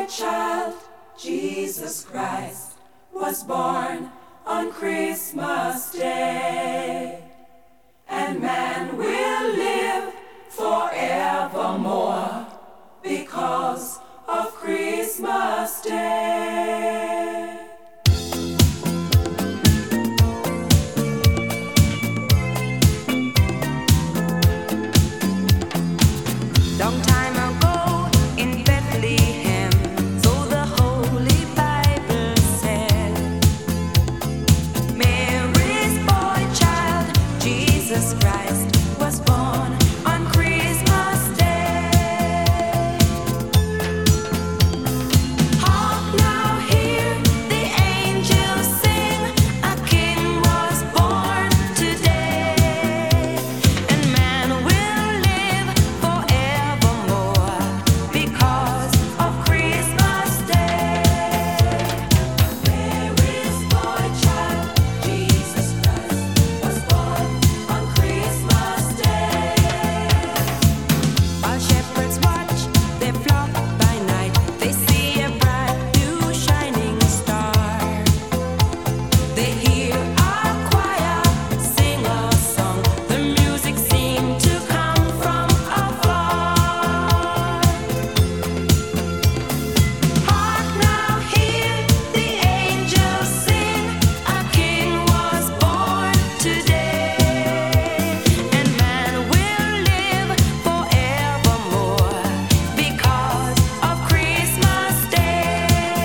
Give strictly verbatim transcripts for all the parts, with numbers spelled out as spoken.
child, Jesus Christ, was born on Christmas Day. And man will live forevermore because of Christmas Day. Long time ago in Bethlehem, so the Holy Bible said, Mary's boy child, Jesus Christ, was born on Christmas Day. Hark now, hear the angels sing, a king was born today, and man will live forevermore because of Christmas Day. Mary's boy child, Jesus Christ, was born on Christmas Day. While shepherds watch their flock by night, they see a bright new shining star. They hear a choir sing a song. The music seemed to come from afar. Hark now, hear the angels sing, a king was born today, and man will live forevermore because of Christmas Day.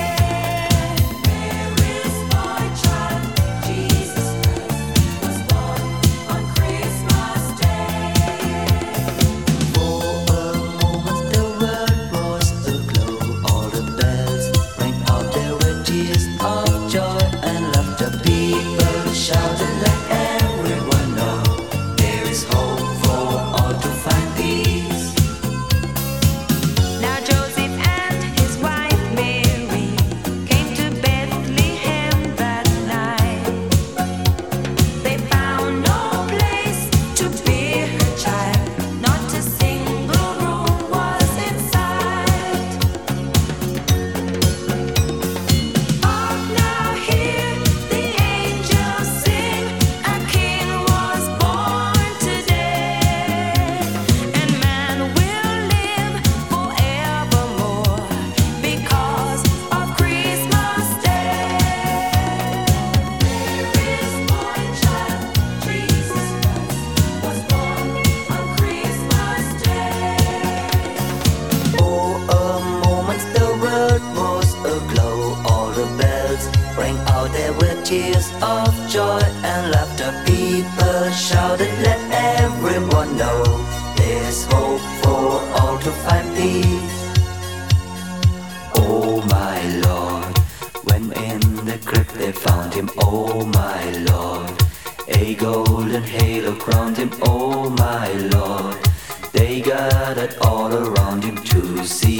Mary's boy child, Jesus Christ, was born on Christmas Day. For a moment the world was aglow, all the bells rang out, there were tears of joy and laughter. People shouted, let everyone know there is hope for all to find peace. Now Joseph and his wife Mary came to Bethlehem that night. They found no place to bear her child, not a single room was in sight. Hark now, hear the angels sing, a king was born today, and man will live forevermore because of Christmas Day. Mary's boy child, Jesus Christ, was born on Christmas Day. For a moment the world was aglow, all the bells rang out, there were tears of joy and laughter. People shouted, let everyone know there's hope for all to find peace. Oh my Lord, when in the crypt they found him, oh my Lord, a golden halo crowned him, oh my Lord. They gathered all around him to see